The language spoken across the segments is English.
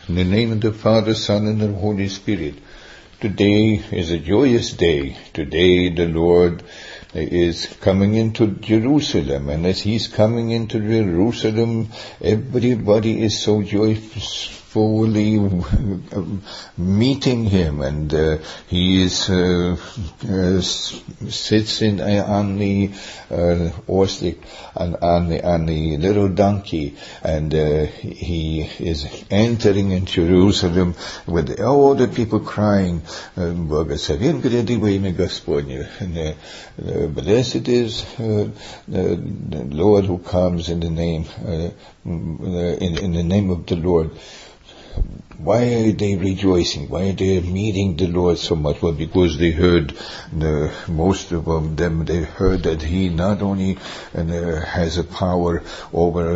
In the name of the Father, Son, and the Holy Spirit. Today is a joyous day. Today the Lord is coming into Jerusalem, and as He's coming into Jerusalem, everybody is so joyfully meeting Him, and He is sits on the ostrich, on the little donkey, and He is entering in Jerusalem with all the people crying, "Благословен гряды во имя Господне." Blessed is the Lord who comes in the name in the name of the Lord. Why are they rejoicing? Why are they meeting the Lord so much? Well, because they heard, most of them, they heard that He not only has a power over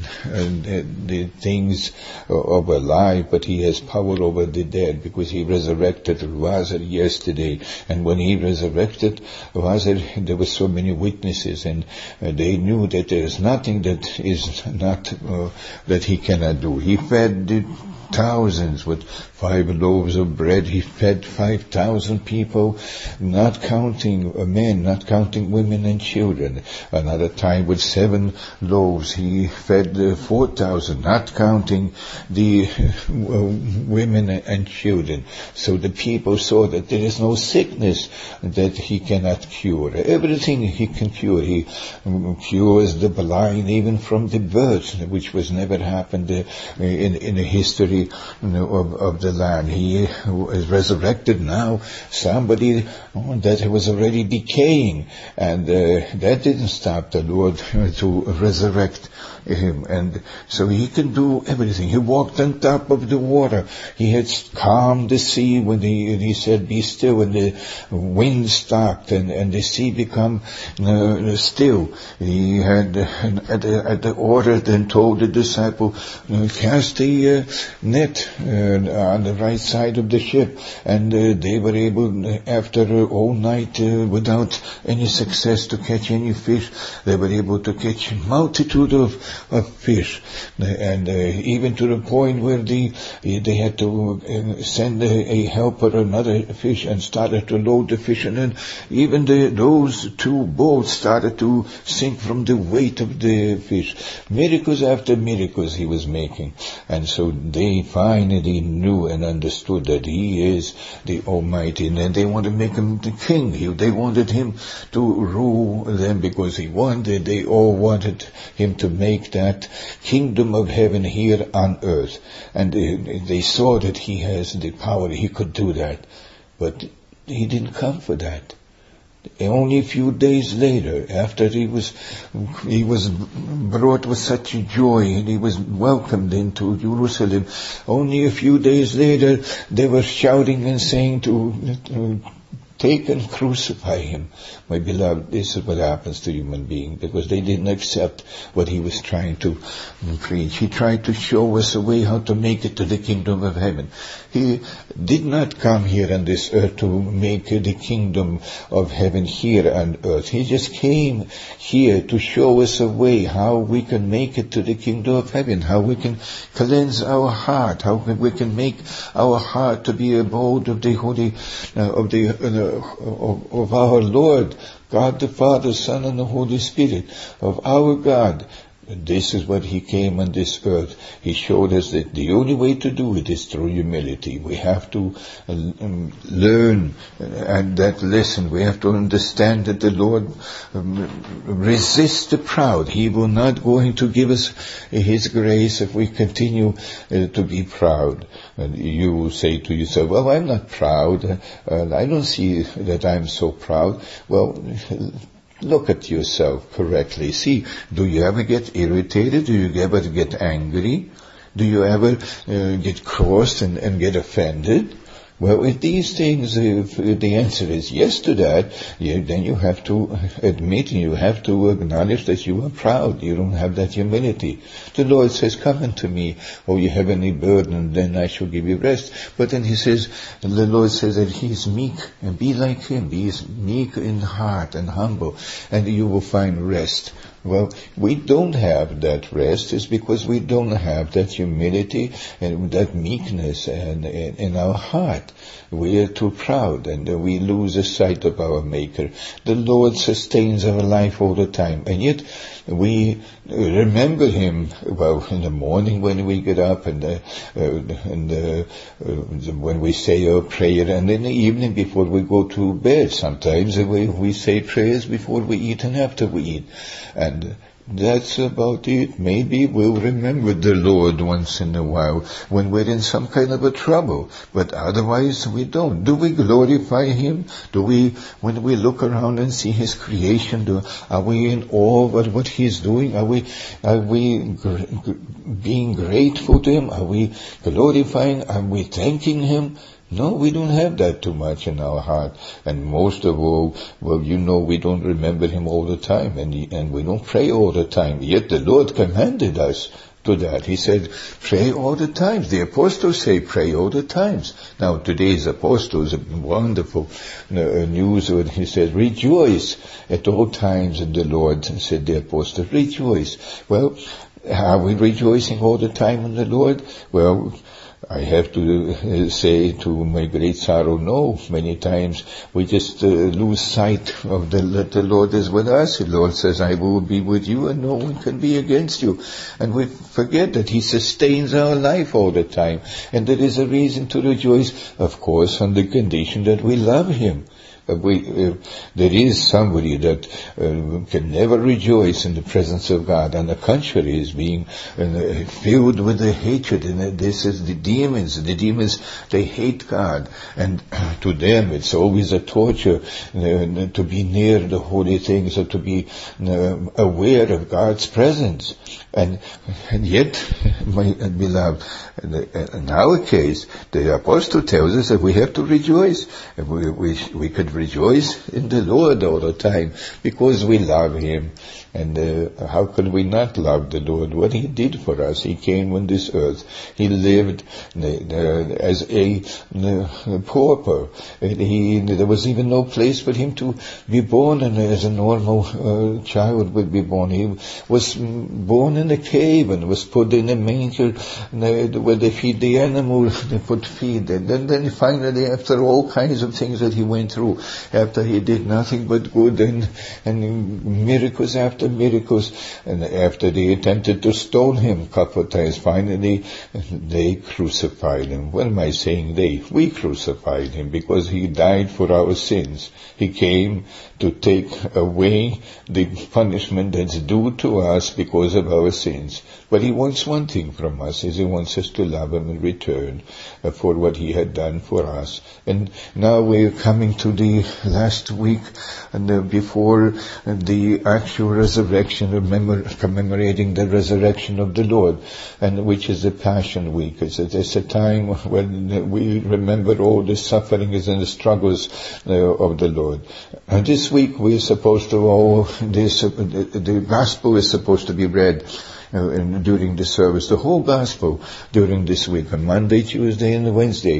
the things of alive, but He has power over the dead, because He resurrected Lazarus yesterday. And when He resurrected Lazarus, there were so many witnesses, and they knew that there is nothing that is not that He cannot do. He fed the thousands with 5 loaves of bread. He fed 5,000 people, not counting men, not counting women and children. Another time with 7 loaves, He fed 4,000, not counting the women and children. So the people saw that there is no sickness that He cannot cure. Everything He can cure. He cures the blind even from the birth, which was never happened in the history of the land. He is resurrected now somebody that was already decaying, and that didn't stop the Lord to resurrect Him. And so He can do everything. He walked on top of the water. He had calmed the sea when He said, "Be still," and the wind stopped and the sea become still. He had at the order then told the disciple, "Cast the net on the right side of the ship," and they were able, after all night without any success, to catch any fish. They were able to catch multitude of fish, and even to the point where they had to send a helper, another fish, and started to load the fish, and then even those 2 boats started to sink from the weight of the fish. Miracles after miracles He was making, and so they finally knew and understood that He is the Almighty, and then they wanted to make Him the king. They wanted Him to rule them, because they all wanted Him to make that kingdom of heaven here on earth. And they saw that He has the power, He could do that. But He didn't come for that. Only a few days later, after He was brought with such joy, and He was welcomed into Jerusalem, only a few days later they were shouting and saying to take and crucify Him. My beloved, this is what happens to human beings, because they didn't accept what He was trying to preach. He tried to show us a way how to make it to the kingdom of heaven. He did not come here on this earth to make the kingdom of heaven here on earth. He just came here to show us a way how we can make it to the kingdom of heaven, how we can cleanse our heart, how we can make our heart to be abode of the holy, of our Lord, God the Father, Son, and the Holy Spirit, of our God. This is what He came on this earth. He showed us that the only way to do it is through humility. We have to learn and that lesson. We have to understand that the Lord resists the proud. He will not going to give us His grace if we continue to be proud. And you will say to yourself, "Well, I'm not proud. I don't see that I'm so proud." Well, look at yourself correctly. See, do you ever get irritated? Do you ever get angry? Do you ever get crossed and get offended? Well, with these things, if the answer is yes to that, then you have to admit, you have to acknowledge that you are proud. You don't have that humility. The Lord says, "Come unto me, O you have any burden, then I shall give you rest." But then the Lord says that He is meek, and be like Him. He is meek in heart and humble, and you will find rest Well, we don't have that rest is because we don't have that humility and that meekness in our heart. We are too proud and we lose the sight of our Maker. The Lord sustains our life all the time, and yet we remember Him, well, in the morning when we get up and when we say our prayer, and in the evening before we go to bed. Sometimes we say prayers before we eat and after we eat. And that's about it. Maybe we'll remember the Lord once in a while when we're in some kind of a trouble, but otherwise we don't. Do we glorify Him? Do we, when we look around and see His creation, are we in awe of what He's doing? Are we being grateful to Him? Are we glorifying? Are we thanking Him? No, we don't have that too much in our heart. And most of all, well, we don't remember Him all the time, and we don't pray all the time. Yet the Lord commanded us to that. He said, pray all the times. The apostles say, pray all the times. Now, today's apostles have wonderful news when he said, rejoice at all times in the Lord, said the apostles. Rejoice. Well, are we rejoicing all the time in the Lord? Well, I have to say to my great sorrow, no. Many times we just lose sight of that the Lord is with us. The Lord says, I will be with you and no one can be against you. And we forget that He sustains our life all the time. And there is a reason to rejoice, of course, on the condition that we love Him. There is somebody that can never rejoice in the presence of God. On the contrary, is being filled with the hatred. And this is the demons. The demons, they hate God. And to them, it's always a torture to be near the holy things or to be aware of God's presence. And yet, my beloved, in our case, the apostle tells us that we have to rejoice. We could rejoice in the Lord all the time because we love Him. And how can we not love the Lord? What He did for us. He came on this earth. He lived as a pauper. There was even no place for Him to be born as a normal child would be born. He was born in a cave and was put in a manger where they feed the animal. They put feed. And then finally, after all kinds of things that He went through, after He did nothing but good and miracles after miracles, and after they attempted to stone Him a couple of times, finally they crucified Him. What am I saying they? We crucified Him because He died for our sins. He came to take away the punishment that's due to us because of our sins. But He wants one thing from us, is He wants us to love Him in return for what He had done for us. And now we're coming to the last week and before the actual resurrection, commemorating the resurrection of the Lord, and which is the Passion Week. It's a time when we remember all the sufferings and the struggles of the Lord. And this week we're supposed to the Gospel is supposed to be read during the service, the whole Gospel during this week, on Monday, Tuesday, and Wednesday.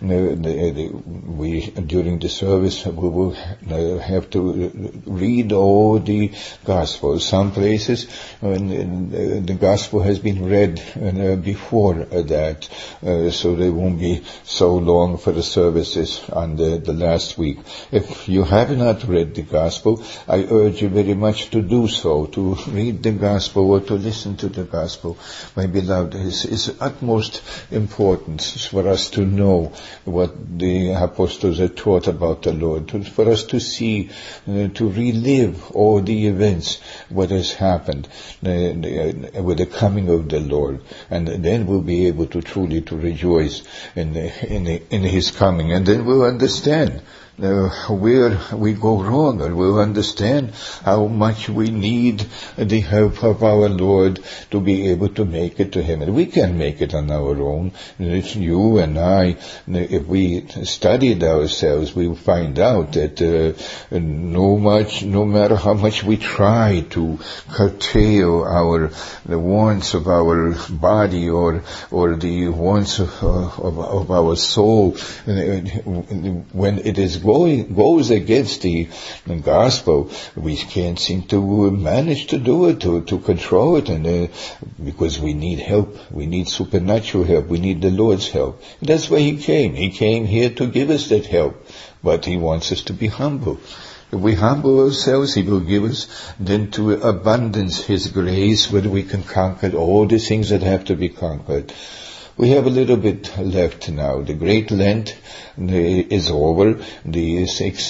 During the service, we will have to read all the Gospel. Some places, the Gospel has been read before that, so they won't be so long for the services on the last week. If you have not read the Gospel, I urge you very much to do so, to read the Gospel or to listen to the Gospel. My beloved, it's utmost importance for us to know what the apostles had taught about the Lord, for us to see, to relive all the events, what has happened with the coming of the Lord, and then we'll be able to truly to rejoice in His coming, and then we'll understand where we go wrong, and we'll understand how much we need the help of our Lord to be able to make it to Him. And we can make it on our own. It's you and I. If we studied ourselves, we'll find out that no matter how much we try to curtail the wants of our body or the wants of our soul, when it is goes against the gospel, we can't seem to manage to do it, to control it, and because we need help. We need supernatural help. We need the Lord's help. And that's why He came. He came here to give us that help. But He wants us to be humble. If we humble ourselves, He will give us then to abundance His grace, where we can conquer all the things that have to be conquered. We have a little bit left now. The Great Lent is over. The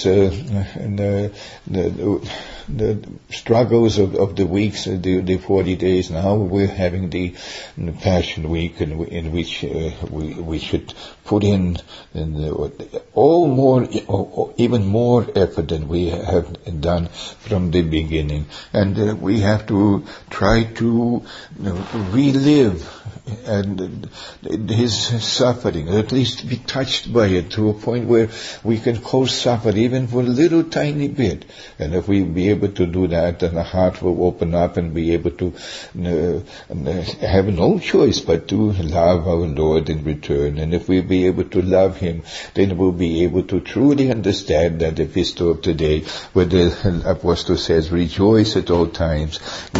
struggles of the weeks, the 40 days now, we're having the Passion Week in which we should put in even more effort than we have done from the beginning. And we have to try to relive and His suffering, or at least be touched by it to a point where we can co-suffer even for a little tiny bit. And if we be able to do that, then the heart will open up and be able to have no choice but to love our Lord in return. And if we be able to love Him, then we'll be able to truly understand that epistle of today, where the Apostle says, rejoice at all times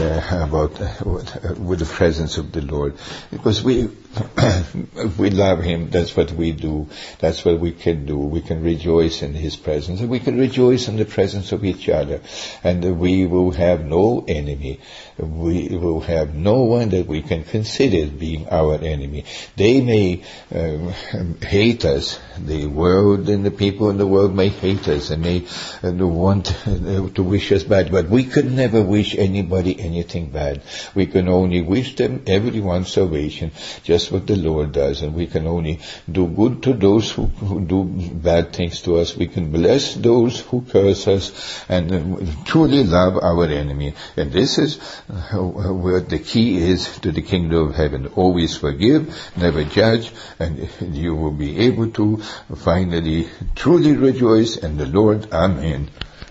with the presence of the Lord. Because we love Him, that's what we do. That's what we can do. We can rejoice in His presence, and we can rejoice in the presence of each other. And we will have no enemy. We will have no one that we can consider being our enemy. They may hate us. The world and the people in the world may hate us and may want to wish us bad. But we could never wish anybody anything bad. We can only wish them, everyone, salvation, just what the Lord does. And we can only do good to those who do bad things to us. We can bless those who curse us, and truly love our enemy. And this is where the key is to the kingdom of heaven. Always forgive, never judge, and you will be able to finally truly rejoice in the Lord. Amen.